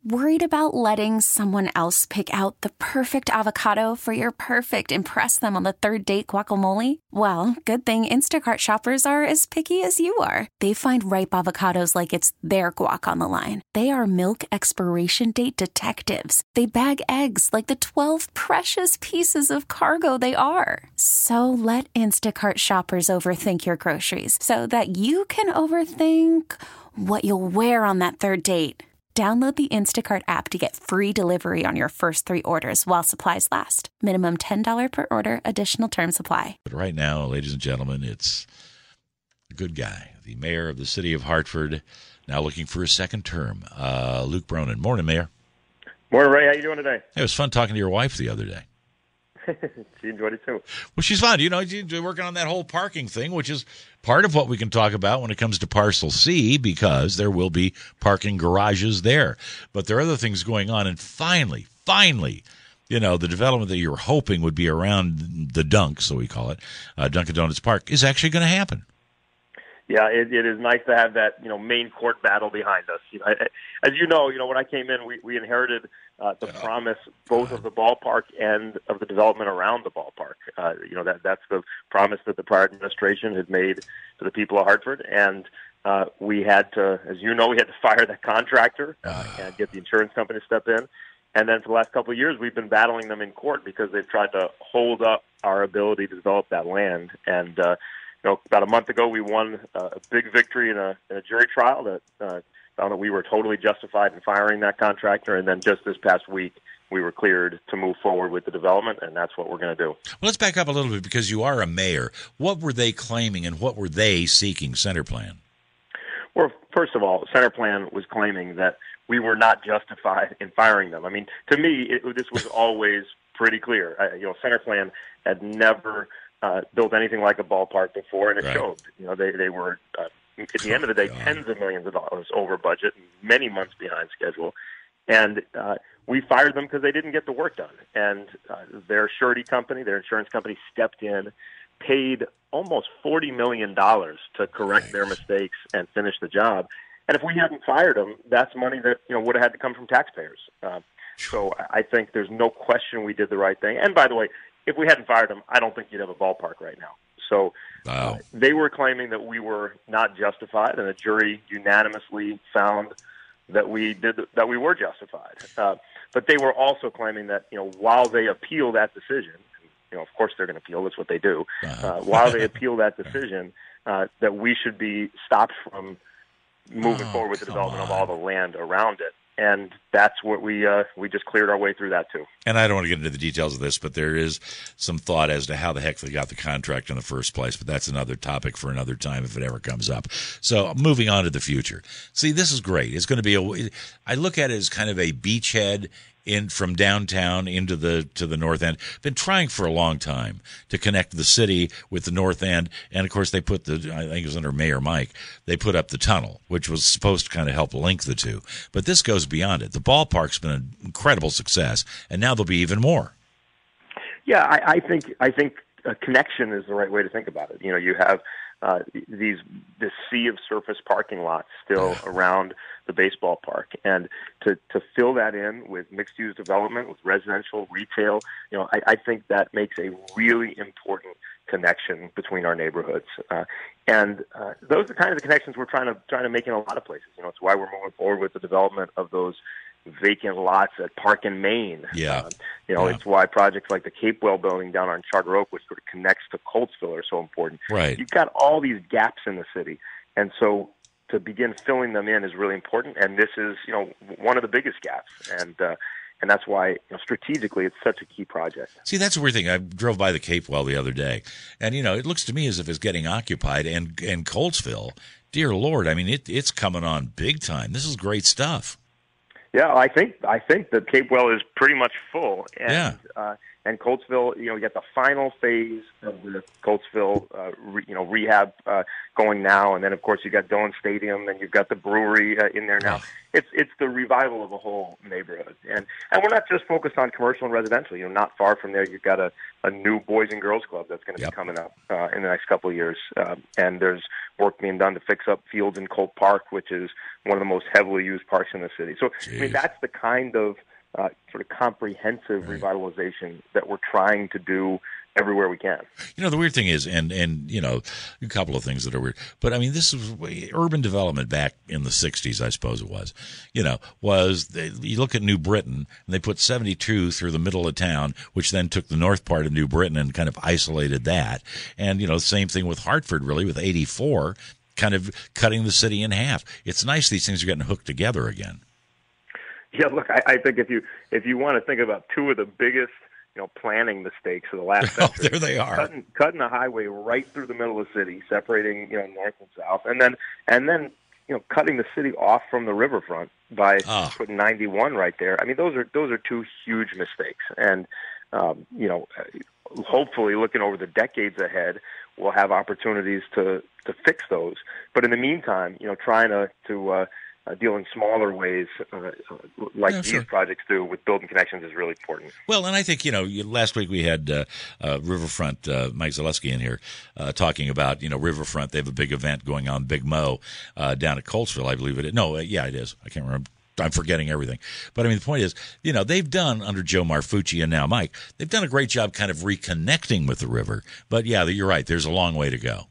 Worried about letting someone else pick out the perfect avocado for your perfect impress them on the third date guacamole? Well, good thing Instacart shoppers are as picky as you are. They find ripe avocados like it's their guac on the line. They are milk expiration date detectives. They bag eggs like the 12 precious pieces of cargo they are. So let Instacart shoppers overthink your groceries so that you can overthink what you'll wear on that third date. Download the Instacart app to get free delivery on your first 3 orders while supplies last. Minimum $10 per order. Additional terms apply. But right now, ladies and gentlemen, it's a good guy, the mayor of the city of Hartford, now looking for his second term, Luke Bronin. Morning, Mayor. Morning, Ray. How you doing today? It was fun talking to your wife the other day. She enjoyed it, too. Well, she's fun. You know, she's working on that whole parking thing, which is part of what we can talk about when it comes to Parcel C, because there will be parking garages there. But there are other things going on. And finally, you know, the development that you're hoping would be around the Dunk, so we call it, Dunkin' Donuts Park, is actually going to happen. Yeah, it is nice to have that, you know, main court battle behind us. You know, as you know, when I came in, we inherited the promise both of the ballpark and of the development around the ballpark. You know, that's the promise that the prior administration had made to the people of Hartford, and we had to, as you know, we had to fire that contractor and get the insurance company to step in. And then for the last couple of years, we've been battling them in court because they've tried to hold up our ability to develop that land. And you know, about a month ago, we won a big victory in a jury trial that found that we were totally justified in firing that contractor. And then just this past week, we were cleared to move forward with the development, and that's what we're going to do. Well, let's back up a little bit, because you are a mayor. What were they claiming, and what were they seeking, CenterPlan? Well, first of all, CenterPlan was claiming that we were not justified in firing them. I mean, to me, this was always pretty clear. You know, CenterPlan had never built anything like a ballpark before, and it showed. You know, they were, at the end of the day, tens of millions of dollars over budget, many months behind schedule. And we fired them because they didn't get the work done. And their surety company, their insurance company, stepped in, paid almost $40 million to correct their mistakes and finish the job. And if we hadn't fired them, that's money that, you know, would have had to come from taxpayers. So I think there's no question we did the right thing. And by the way, if we hadn't fired them, I don't think you'd have a ballpark right now. So they were claiming that we were not justified, and the jury unanimously found that we were justified. But they were also claiming that, you know, while they appeal that decision, you know, of course they're going to appeal. That's what they do. While they appeal that decision, that we should be stopped from moving forward with the development of all the land around it. And that's what we just cleared our way through that, too. And I don't want to get into the details of this, but there is some thought as to how the heck they got the contract in the first place. But that's another topic for another time if it ever comes up. So moving on to the future. See, this is great. It's going to be I look at it as kind of a beachhead from downtown into to the north end. Been trying for a long time to connect the city with the north end, and of course they put I think it was under Mayor Mike, they put up the tunnel, which was supposed to kind of help link the two. But this goes beyond it. The ballpark's been an incredible success, and now there'll be even more. Yeah, I think a connection is the right way to think about it. You know, you have this sea of surface parking lots still around the baseball park, and to fill that in with mixed use development, with residential, retail, you know, I think that makes a really important connection between our neighborhoods, and those are the kind of the connections we're trying to make in a lot of places. You know, it's why we're moving forward with the development of those vacant lots at Park and Main. Yeah. You know, it's why projects like the Capewell building down on Charter Oak, which sort of connects to Coltsville, are so important. Right. You've got all these gaps in the city. And so to begin filling them in is really important. And this is, you know, one of the biggest gaps. And that's why, you know, strategically it's such a key project. See, that's a weird thing. I drove by the Capewell the other day, and, you know, it looks to me as if it's getting occupied. And Coltsville, dear Lord, I mean, it's coming on big time. This is great stuff. Yeah, I think the Capewell is pretty much full, and And Coatesville, you get the final phase of the Coatesville, rehab going now, and then of course you got Dillon Stadium, and you've got the brewery in there now. It's the revival of a whole neighborhood, and we're not just focused on commercial and residential. Not far from there, you've got a new Boys and Girls Club that's going to be coming up in the next couple of years, and there's work being done to fix up fields in Colt Park, which is one of the most heavily used parks in the city. So that's the kind of sort of comprehensive revitalization that we're trying to do everywhere we can. The weird thing is, and a couple of things that are weird, but I mean, this was urban development back in the 60s, I suppose it was, you look at New Britain, and they put 72 through the middle of town, which then took the north part of New Britain and kind of isolated that. And, same thing with Hartford, really, with 84, kind of cutting the city in half. It's nice these things are getting hooked together again. Yeah, look, I think if you want to think about two of the biggest planning mistakes of the last century. There they are. Cutting a highway right through the middle of the city, separating north and south, and then cutting the city off from the riverfront by putting 91 right there. I mean, those are two huge mistakes, and hopefully, looking over the decades ahead, we'll have opportunities to fix those. But in the meantime, trying to deal in smaller ways like these projects do with building connections is really important. Well, and I think, last week we had Riverfront, Mike Zaleski in here talking about, Riverfront. They have a big event going on, Big Mo, down at Coltsville, I believe it is. No, yeah, it is. I can't remember. I'm forgetting everything. But, I mean, the point is, they've done, under Joe Marfucci and now Mike, they've done a great job kind of reconnecting with the river. But, yeah, you're right. There's a long way to go.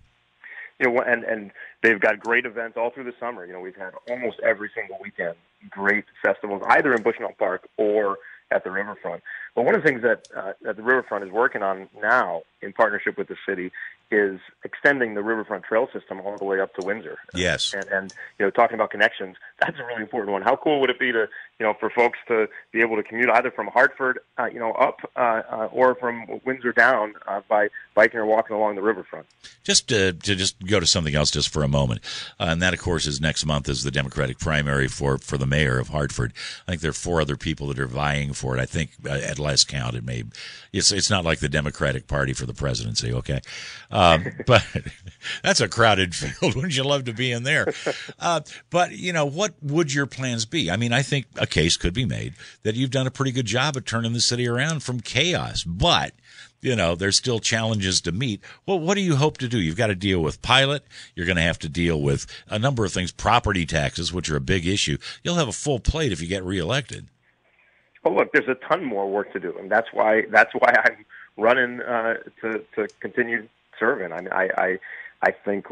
And they've got great events all through the summer. We've had almost every single weekend great festivals, either in Bushnell Park or at the riverfront. But one of the things that the riverfront is working on now, in partnership with the city, is extending the riverfront trail system all the way up to Windsor. Yes. And talking about connections, that's a really important one. How cool would it be to, for folks to be able to commute either from Hartford, up, or from Windsor down by biking or walking along the riverfront? Just to go to something else just for a moment, and that, of course, is next month is the Democratic primary for the mayor of Hartford. I think there are 4 other people that are vying for it. I think at last count, it's not like the Democratic Party for the presidency, okay? But that's a crowded field. Wouldn't you love to be in there? But, what would your plans be? I mean, I think a case could be made that you've done a pretty good job of turning the city around from chaos. But, there's still challenges to meet. Well, what do you hope to do? You've got to deal with Pilot. You're going to have to deal with a number of things, property taxes, which are a big issue. You'll have a full plate if you get reelected. Well, look, there's a ton more work to do, and that's why I'm running to continue serving. I mean, I think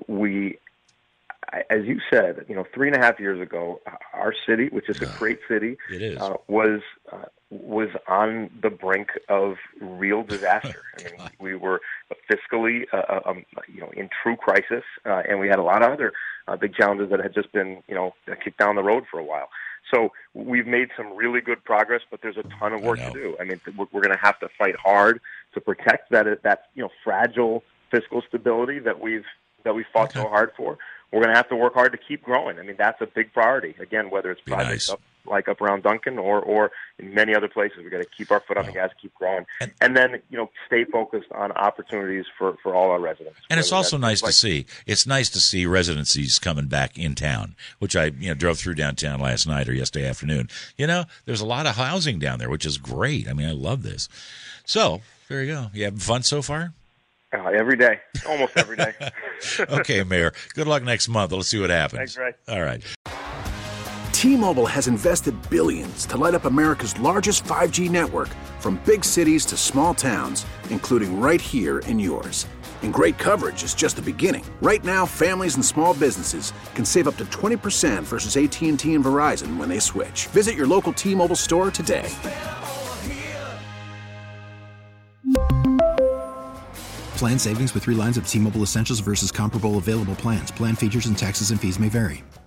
as you said, 3.5 years ago, our city, which is a great city, it is. Was on the brink of real disaster. I mean, we were fiscally, in true crisis, and we had a lot of other big challenges that had just been, kicked down the road for a while. So we've made some really good progress, but there's a ton of work to do. I mean, we're going to have to fight hard to protect that fragile fiscal stability that we've fought so hard for. We're going to have to work hard to keep growing. I mean, that's a big priority. Again, whether it's projects up around Duncan or in many other places, we've got to keep our foot on the gas, keep growing, and then stay focused on opportunities for all our residents. And it's also nice to see. It's nice to see residencies coming back in town, which I drove through downtown last night or yesterday afternoon. There's a lot of housing down there, which is great. I mean, I love this. So there you go. You having fun so far? Every day, almost every day. Okay, Mayor. Good luck next month. Let's see what happens. Thanks, Ray. All right. T-Mobile has invested billions to light up America's largest 5G network, from big cities to small towns, including right here in yours. And great coverage is just the beginning. Right now, families and small businesses can save up to 20% versus AT&T and Verizon when they switch. Visit your local T-Mobile store today. Plan savings with 3 lines of T-Mobile Essentials versus comparable available plans. Plan features and taxes and fees may vary.